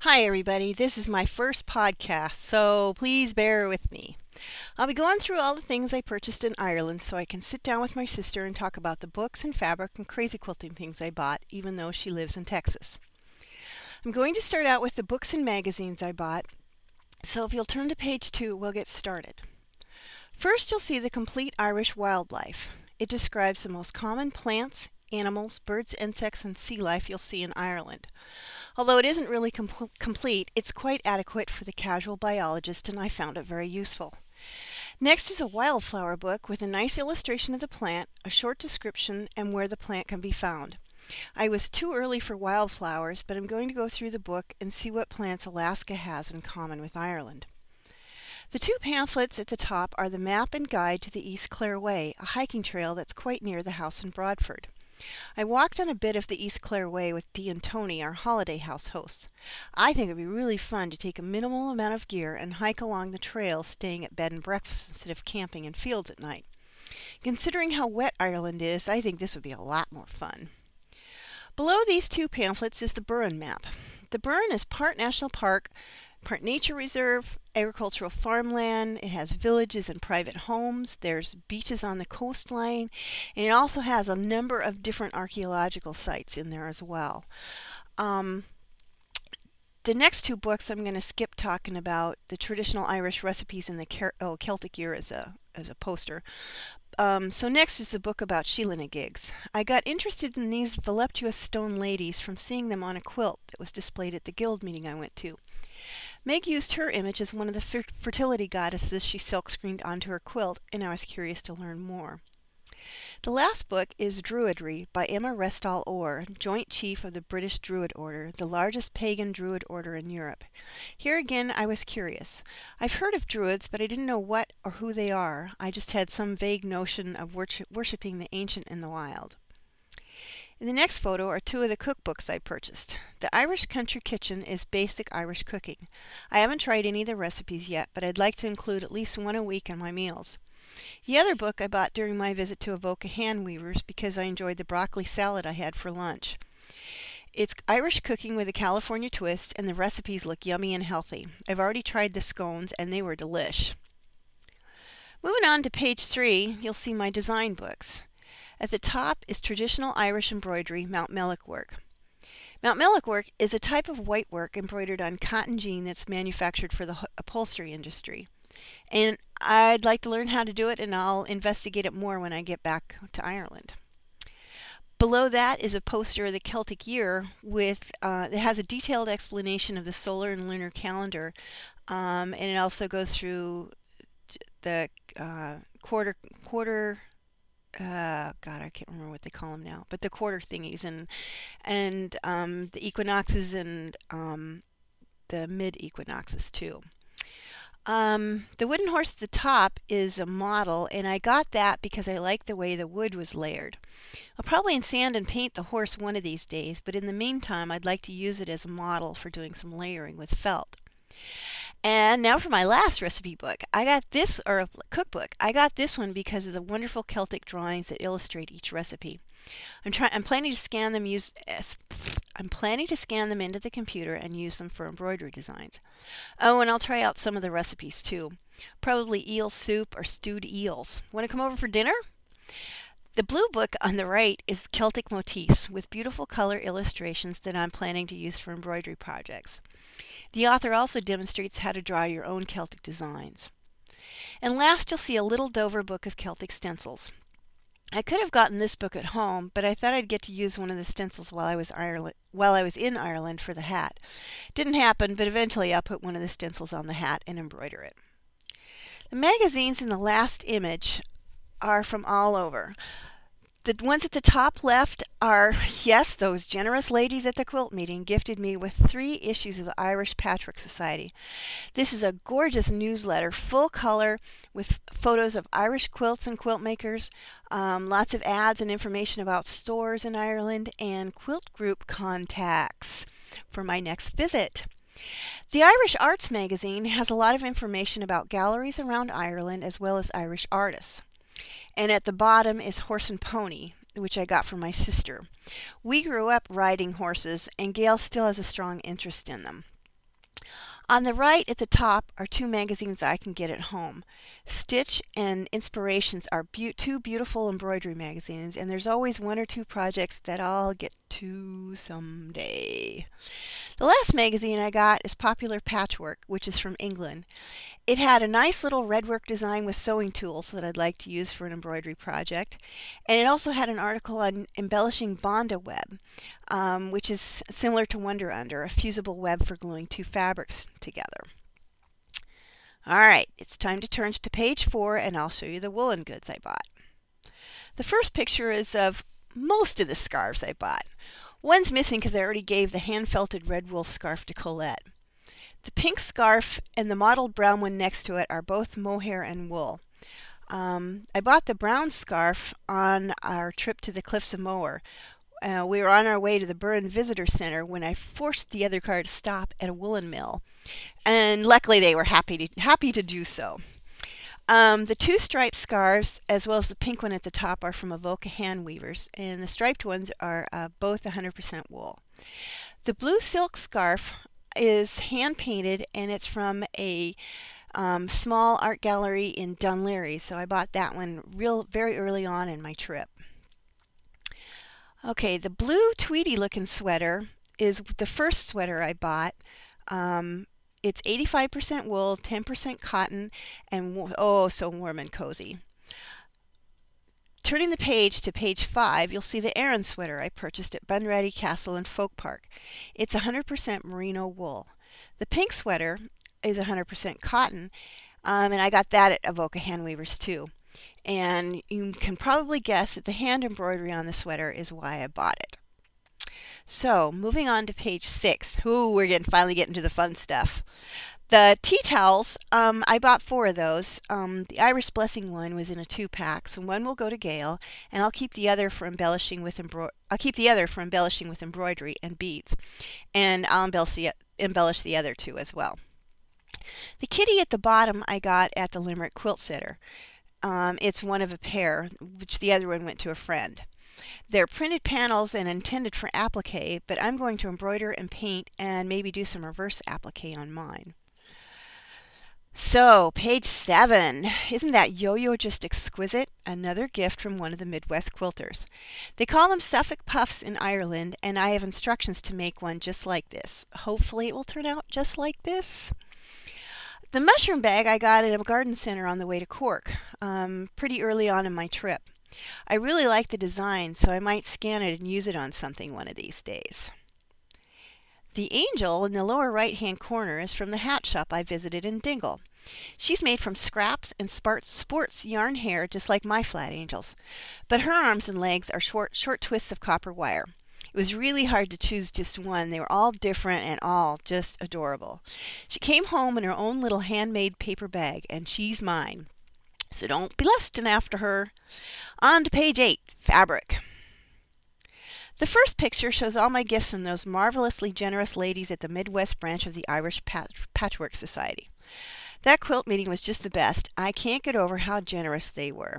Hi, everybody. This is my first podcast, so please bear with me. I'll be going through all the things I purchased in Ireland so I can sit down with my sister and talk about the books and fabric and crazy quilting things I bought, even though she lives in Texas. I'm going to start out with the books and magazines I bought, so if you'll turn to page 2, we'll get started. First, you'll see the Complete Irish Wildlife. It describes the most common plants, animals, birds, insects, and sea life you'll see in Ireland. Although it isn't really complete, it's quite adequate for the casual biologist, and I found it very useful. Next is a wildflower book with a nice illustration of the plant, a short description, and where the plant can be found. I was too early for wildflowers, but I'm going to go through the book and see what plants Alaska has in common with Ireland. The two pamphlets at the top are the map and guide to the East Clare Way, a hiking trail that's quite near the house in Broadford. I walked on a bit of the East Clare Way with Dee and Tony, our holiday house hosts. I think it would be really fun to take a minimal amount of gear and hike along the trail, staying at bed and breakfast instead of camping in fields at night. Considering how wet Ireland is, I think this would be a lot more fun. Below these two pamphlets is the Burren map. The Burren is part national park, part nature reserve, agricultural farmland. It has villages and private homes. There's beaches on the coastline, and it also has a number of different archaeological sites in there as well. The next two books I'm going to skip talking about the traditional Irish recipes in the Celtic year as a poster. So next is the book about Sheela-na-gigs. I got interested in these voluptuous stone ladies from seeing them on a quilt that was displayed at the guild meeting I went to. Meg used her image as one of the fertility goddesses she silk-screened onto her quilt, and I was curious to learn more. The last book is Druidry by Emma Restall Orr, Joint Chief of the British Druid Order, the largest pagan Druid order in Europe. Here again I was curious. I've heard of Druids, but I didn't know what or who they are. I just had some vague notion of worshipping the ancient in the wild. In the next photo are two of the cookbooks I purchased. The Irish Country Kitchen is basic Irish cooking. I haven't tried any of the recipes yet, but I'd like to include at least one a week in my meals. The other book I bought during my visit to Avoca Hand Weavers because I enjoyed the broccoli salad I had for lunch. It's Irish cooking with a California twist, and the recipes look yummy and healthy. I've already tried the scones, and they were delish. Moving on to page 3, you'll see my design books. At the top is traditional Irish embroidery, Mountmellick work. Mountmellick work is a type of white work embroidered on cotton jean that's manufactured for the upholstery industry. And I'd like to learn how to do it, and I'll investigate it more when I get back to Ireland. Below that is a poster of the Celtic year with it has a detailed explanation of the solar and lunar calendar, and it also goes through the quarter. God, I can't remember what they call them now, but the quarter thingies and the equinoxes and the mid equinoxes too. The wooden horse at the top is a model, and I got that because I like the way the wood was layered. I'll probably sand and paint the horse one of these days, but in the meantime I'd like to use it as a model for doing some layering with felt. And now for my last recipe book. Cookbook. I got this one because of the wonderful Celtic drawings that illustrate each recipe. I'm planning to scan them into the computer and use them for embroidery designs. Oh, and I'll try out some of the recipes too. Probably eel soup or stewed eels. Want to come over for dinner? The blue book on the right is Celtic motifs with beautiful color illustrations that I'm planning to use for embroidery projects. The author also demonstrates how to draw your own Celtic designs. And last, you'll see a little Dover book of Celtic stencils. I could have gotten this book at home, but I thought I'd get to use one of the stencils while I was in Ireland for the hat. Didn't happen, but eventually I'll put one of the stencils on the hat and embroider it. The magazines in the last image are from all over. The ones at the top left are, yes, those generous ladies at the quilt meeting gifted me with 3 issues of the Irish Patrick Society. This is a gorgeous newsletter, full color, with photos of Irish quilts and quilt makers, lots of ads and information about stores in Ireland, and quilt group contacts for my next visit. The Irish Arts magazine has a lot of information about galleries around Ireland as well as Irish artists. And at the bottom is Horse and Pony, which I got from my sister. We grew up riding horses, and Gail still has a strong interest in them. On the right at the top are two magazines I can get at home. Stitch and Inspirations are two beautiful embroidery magazines, and there's always one or two projects that I'll get to someday. The last magazine I got is Popular Patchwork, which is from England. It had a nice little redwork design with sewing tools that I'd like to use for an embroidery project. And it also had an article on embellishing Bonda web, which is similar to Wonder Under, a fusible web for gluing two fabrics together. All right, it's time to turn to page 4 and I'll show you the woolen goods I bought. The first picture is of most of the scarves I bought. One's missing because I already gave the hand-felted red wool scarf to Colette. The pink scarf and the mottled brown one next to it are both mohair and wool. I bought the brown scarf on our trip to the Cliffs of Moher. We were on our way to the Burren Visitor Center when I forced the other car to stop at a woolen mill, and luckily they were happy to do so. The two striped scarves, as well as the pink one at the top, are from Avoca Hand Weavers, and the striped ones are both 100% wool. The blue silk scarf is hand painted, and it's from a small art gallery in Dún Laoghaire, so I bought that one very early on in my trip. Okay, the blue tweedy looking sweater is the first sweater I bought. It's 85% wool, 10% cotton, and oh, so warm and cozy. Turning the page to page 5, you'll see the Aran sweater I purchased at Bunratty Castle and Folk Park. It's 100% merino wool. The pink sweater is 100% cotton, and I got that at Avoca Hand Weavers too. And you can probably guess that the hand embroidery on the sweater is why I bought it. So, moving on to page 6. We're finally getting to the fun stuff. The tea towels, I bought 4 of those. The Irish Blessing one was in a 2-pack, so one will go to Gail, and I'll keep the other for embellishing with embroidery and beads, and I'll embellish the other 2 as well. The kitty at the bottom I got at the Limerick Quilt Sitter. It's one of a pair, which the other one went to a friend. They're printed panels and intended for applique, but I'm going to embroider and paint and maybe do some reverse applique on mine. So, page 7. Isn't that yo-yo just exquisite? Another gift from one of the Midwest quilters. They call them Suffolk Puffs in Ireland, and I have instructions to make one just like this. Hopefully it will turn out just like this. The mushroom bag I got at a garden center on the way to Cork, pretty early on in my trip. I really like the design, so I might scan it and use it on something one of these days. The angel in the lower right-hand corner is from the hat shop I visited in Dingle. She's made from scraps and sports yarn hair just like my flat angels, but her arms and legs are short twists of copper wire. It was really hard to choose just one. They were all different and all just adorable. She came home in her own little handmade paper bag, and she's mine. So don't be lusting after her. On to page 8, fabric. The first picture shows all my gifts from those marvelously generous ladies at the Midwest branch of the Irish Patchwork Society. That quilt meeting was just the best. I can't get over how generous they were.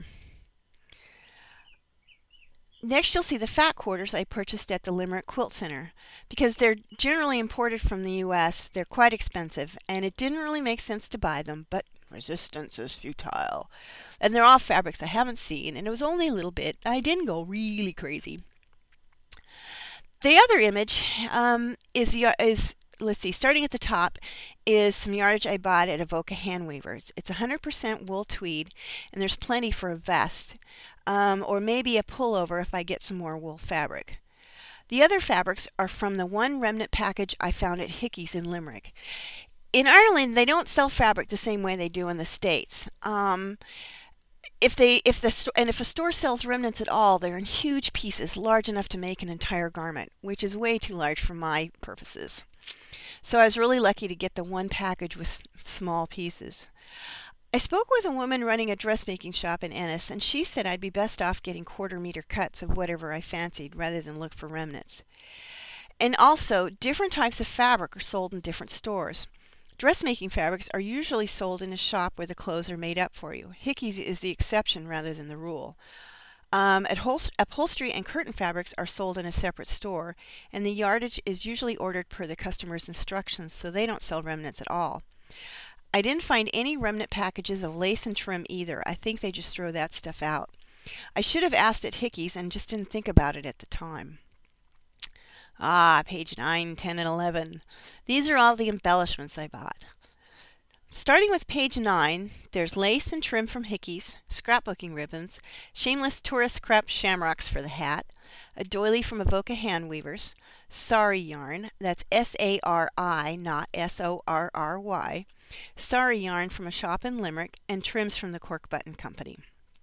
Next, you'll see the fat quarters I purchased at the Limerick Quilt Center. Because they're generally imported from the U.S., they're quite expensive, and it didn't really make sense to buy them, but resistance is futile. And they're all fabrics I haven't seen, and it was only a little bit. I didn't go really crazy. The other image is let's see, starting at the top is some yardage I bought at Avoca Hand Weavers. It's 100% wool tweed, and there's plenty for a vest, or maybe a pullover if I get some more wool fabric. The other fabrics are from the one remnant package I found at Hickey's in Limerick. In Ireland, they don't sell fabric the same way they do in the States. If a store sells remnants at all, they're in huge pieces, large enough to make an entire garment, which is way too large for my purposes. So I was really lucky to get the one package with small pieces. I spoke with a woman running a dressmaking shop in Ennis, and she said I'd be best off getting quarter-meter cuts of whatever I fancied rather than look for remnants. And also, different types of fabric are sold in different stores. Dressmaking fabrics are usually sold in a shop where the clothes are made up for you. Hickey's is the exception rather than the rule. Upholstery and curtain fabrics are sold in a separate store, and the yardage is usually ordered per the customer's instructions, so they don't sell remnants at all. I didn't find any remnant packages of lace and trim either. I think they just throw that stuff out. I should have asked at Hickey's and just didn't think about it at the time. Page 9, 10, and 11. These are all the embellishments I bought. Starting with page 9, there's lace and trim from Hickey's, scrapbooking ribbons, shameless tourist crepe shamrocks for the hat, a doily from Avoca Hand Weavers, sari yarn, that's S-A-R-I, not S-O-R-R-Y, sari yarn from a shop in Limerick, and trims from the Cork Button Company.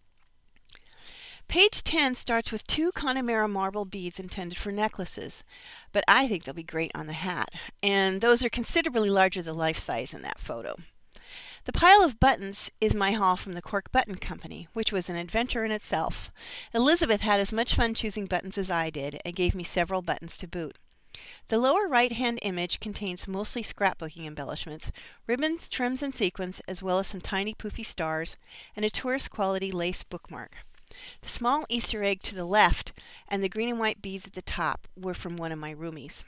Page 10 starts with 2 Connemara marble beads intended for necklaces, but I think they'll be great on the hat, and those are considerably larger than life size in that photo. The pile of buttons is my haul from the Cork Button Company, which was an adventure in itself. Elizabeth had as much fun choosing buttons as I did, and gave me several buttons to boot. The lower right-hand image contains mostly scrapbooking embellishments, ribbons, trims, and sequins, as well as some tiny poofy stars, and a tourist-quality lace bookmark. The small Easter egg to the left and the green and white beads at the top were from one of my roomies.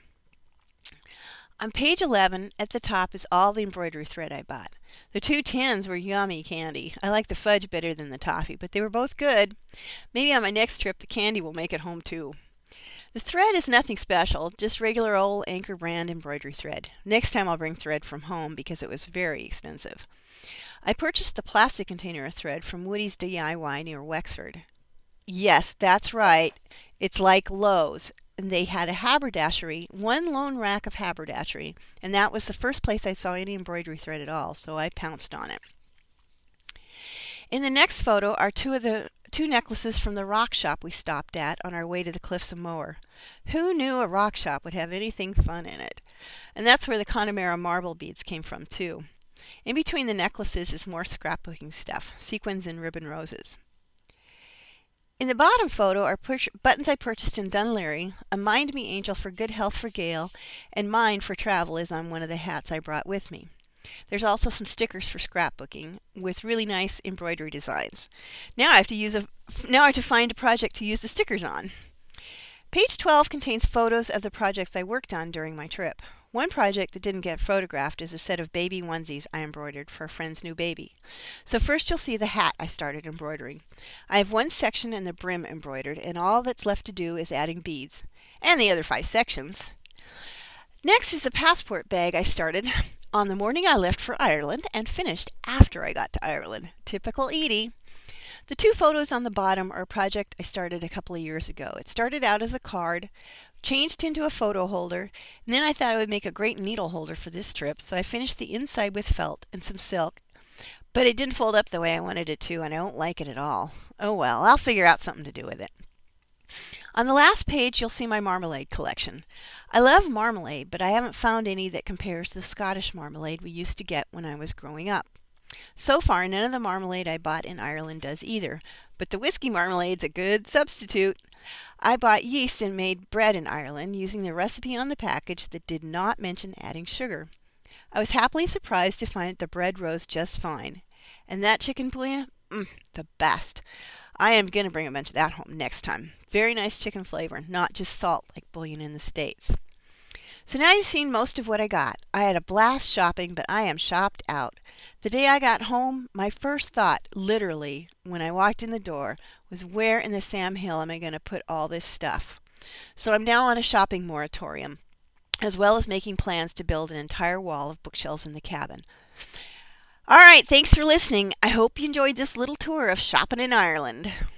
On page 11, at the top, is all the embroidery thread I bought. The 2 tins were yummy candy. I like the fudge better than the toffee, but they were both good. Maybe on my next trip the candy will make it home too. The thread is nothing special, just regular old Anchor brand embroidery thread. Next time I'll bring thread from home because it was very expensive. I purchased the plastic container of thread from Woody's DIY near Wexford. Yes, that's right. It's like Lowe's. And they had a haberdashery, one lone rack of haberdashery, and that was the first place I saw any embroidery thread at all, so I pounced on it. In the next photo are 2 necklaces from the rock shop we stopped at on our way to the Cliffs of Moher. Who knew a rock shop would have anything fun in it? And that's where the Connemara marble beads came from too. In between the necklaces is more scrapbooking stuff, sequins and ribbon roses. In the bottom photo are buttons I purchased in Dún Laoghaire, a Mind Me Angel for good health for Gail, and mine for travel is on one of the hats I brought with me. There's also some stickers for scrapbooking with really nice embroidery designs. Now I have to find a project to use the stickers on. Page 12 contains photos of the projects I worked on during my trip. One project that didn't get photographed is a set of baby onesies I embroidered for a friend's new baby. So first you'll see the hat I started embroidering. I have 1 section and the brim embroidered, and all that's left to do is adding beads, and the other 5 sections. Next is the passport bag I started on the morning I left for Ireland and finished after I got to Ireland. Typical Edie. The 2 photos on the bottom are a project I started a couple of years ago. It started out as a card, changed into a photo holder, and then I thought I would make a great needle holder for this trip, so I finished the inside with felt and some silk, but it didn't fold up the way I wanted it to, and I don't like it at all. Oh well, I'll figure out something to do with it. On the last page, you'll see my marmalade collection. I love marmalade, but I haven't found any that compares to the Scottish marmalade we used to get when I was growing up. So far, none of the marmalade I bought in Ireland does either, but the whiskey marmalade's a good substitute. I bought yeast and made bread in Ireland using the recipe on the package that did not mention adding sugar. I was happily surprised to find the bread rose just fine. And that chicken bouillon, the best. I am going to bring a bunch of that home next time. Very nice chicken flavor, not just salt like bouillon in the States. So now you've seen most of what I got. I had a blast shopping, but I am shopped out. The day I got home, my first thought, literally, when I walked in the door, was where in the Sam Hill am I going to put all this stuff? So I'm now on a shopping moratorium, as well as making plans to build an entire wall of bookshelves in the cabin. All right, thanks for listening. I hope you enjoyed this little tour of shopping in Ireland.